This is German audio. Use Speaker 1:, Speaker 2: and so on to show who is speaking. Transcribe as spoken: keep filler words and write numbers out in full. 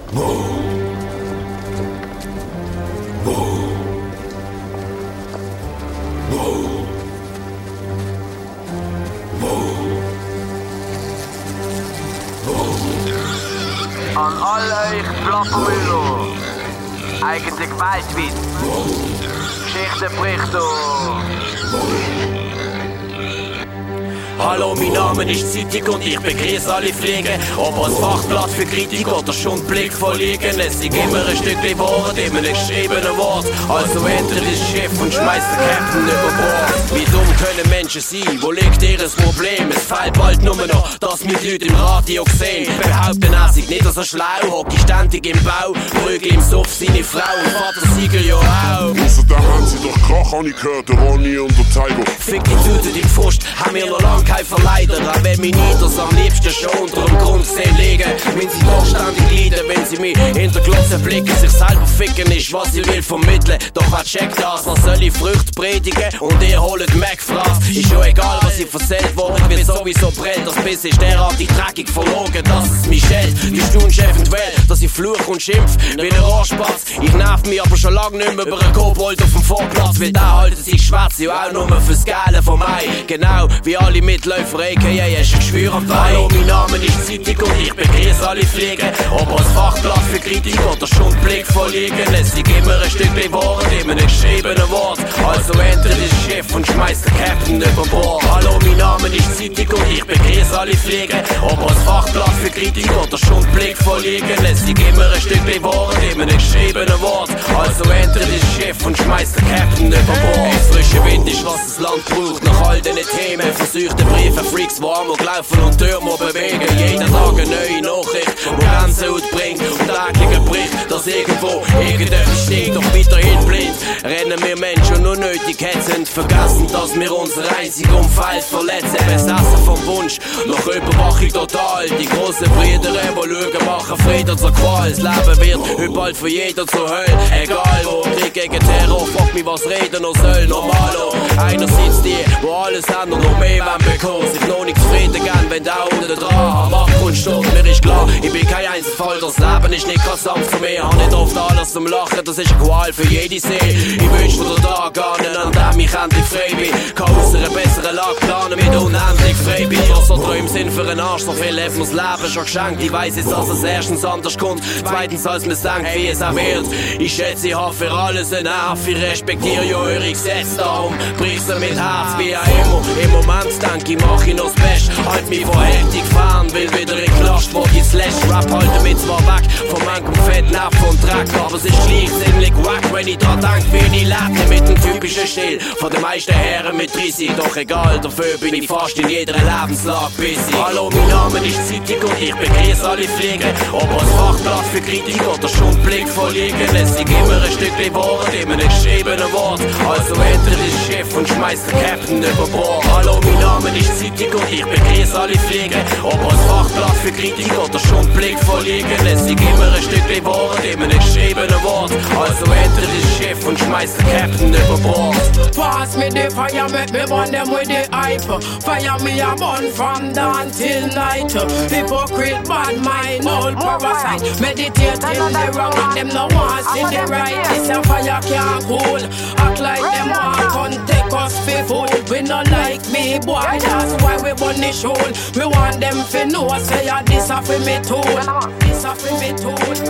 Speaker 1: An all euch Flockenmüller, eigentlich weltweit, Geschichte bricht
Speaker 2: Hallo, mein Name ist Zeitung und ich begrüße alle Fliegen. Ob als Fachblatt für Kritik oder schon Blick verliegen. Es ist immer ein Stückchen Wort in einem geschriebenen Wort. Also entert das Schiff und schmeißt den Captain über Bord. Wie dumm können Menschen sein? Wo liegt ihr Problem? Es fehlt bald nur noch, dass wir die Leute im Radio sehen. Behaupten, er sei nicht so schlau, hocke ständig im Bau. Prügel im Suff seine Frau und Vater Sieger ja auch.
Speaker 3: Außerdem haben sie doch Krach, habe ich gehört, der Ronny und der Tiger.
Speaker 2: Fick die Tüte, die Pfust, haben wir noch lang kein Verleider. Auch wenn mich Nieders am liebsten schon unter dem Grundsee liegen. Wenn sie doch ständig leiden, wenn sie mich hinter Glotze blicken. Sich selber ficken ist, was ich will vermitteln. Doch wer checkt das, was soll ich Früchte predigen? Und ihr holt Mac-Fraß. Ist schon egal, was ich erzählt worden wird sowieso brennt. Das Biss ist derartig dreckig verlogen, dass es mich schält. Die Stundenchef entwählt, dass ich fluch und schimpf wie ein Rohrspatz. Ich nerv mich aber schon lange nicht mehr über einen Kobold auf dem Vorplatz. Weil der haltet sich schwarz, ja auch nur fürs Geile von mir. Genau wie alle Mitläufer, a k a hast du ein Geschwür am Bein. Hallo, mein Name ist Zeitung und ich begrüße alle Fliegen. Ob als Fachblatt für Kritik oder schon Blick verliegen. Es ist immer ein Stückchen Wort in einem geschriebenen Wort. Also entert das Schiff und schmeißt den Captain über Bord. Hallo, mein Name ist Zeitung und ich begrüße alle Fliegen. Ob als Fachblatt für Kritik oder schon Blick verliegen. Es ist immer ein Stückchen Wort in einem geschriebenen Wort. Also entert das Schiff und schmeißt den Captain über Bord. Frischer Wind ist, was das Land braucht. Nach all diesen Themen versuchte Briefe, Freaks, die Amok laufen und Türme bewegen. Jeden Tag eine neue Nachricht, die Gänsehaut bringt und täglich bricht, dass irgendwo irgendetwas steht, doch weiterhin blind. Rennen wir Menschen nur nötig hätten vergessen, dass wir unser einziges Umfeld verletzen. Besessen vom Wunsch nach Überwachung total. Die grossen Brüder, die schauen, machen Frieden zur Qual. Das Leben wird überall für jeden zur Hölle. Egal wo, Krieg gegen Terror, frag mich, was reden noch soll. Normalo, einerseits die, wo alles haben und noch mehr wollen bekommen. Sich noch nicht zufrieden gehen, wenn da unten dran am Abgrund steht. Mir ist klar, ich bin kein Einzelfall, das Leben ist nicht konstant für mich. Hab nicht oft alles zum Lachen, das ist eine Qual für jede Seele. Ich wünsch mir den Tag an, an dem ich endlich frei bin. Kann aus einer besseren Lage planen, mit unendlich frei bin. Was so Träume sind für einen Arsch, so viel hat mir's Leben schon geschenkt. Ich weiss jetzt, dass es erstens anders kommt, zweitens als mir's denkt, wie es auch wird. Ich schätze, ich hab für alles einen Nerv, ich respektiere ja eure Gesetze, darum brich's mit Herz, wie auch immer. Im Moment denk ich, mach ich noch das Beste, halt mich von heftig fern, will wieder in Knast, wo die Slash Rap halten mich zwar weg, von manchem Fettnapf und Dreck, aber es ist gleich ziemlich wack, wenn ich dran denk, wie ich lebe mit dem typischen Stil, von den meisten Herren mit dreißig, doch egal, dafür bin ich fast in jeder Lebenslage busy. Hallo, mein Name ist Zeitung und ich begrüße alle Fliegen, ob als Fachblatt für Kritik oder schon Blick verliegen, es ist immer ein Stückchen Wort in einem geschriebenen Wort, also entert das Schiff und schmeißt den Captain über Bord. Hallo, mein Name ist Zeitung und ich begrüße alle Fliegen, ob als Fachblatt für Kritik oder schon Blick verliegen, es ist immer ein Stückchen Wort in einem geschriebenen Wort, also entert das Schiff und schmeißt den Captain über Bord.
Speaker 4: Pass me the fire, make me burn them with the hype. Fire me a burn from dawn till night. Hypocrite, bad mind, old parasite. Meditate till the wrong and them no want see the right. This a fire can't cool. Act like them want come take us for fool. We not like me, boy, that's why we burn the show. We want them to know, say, this a for me tool. This a for me tool.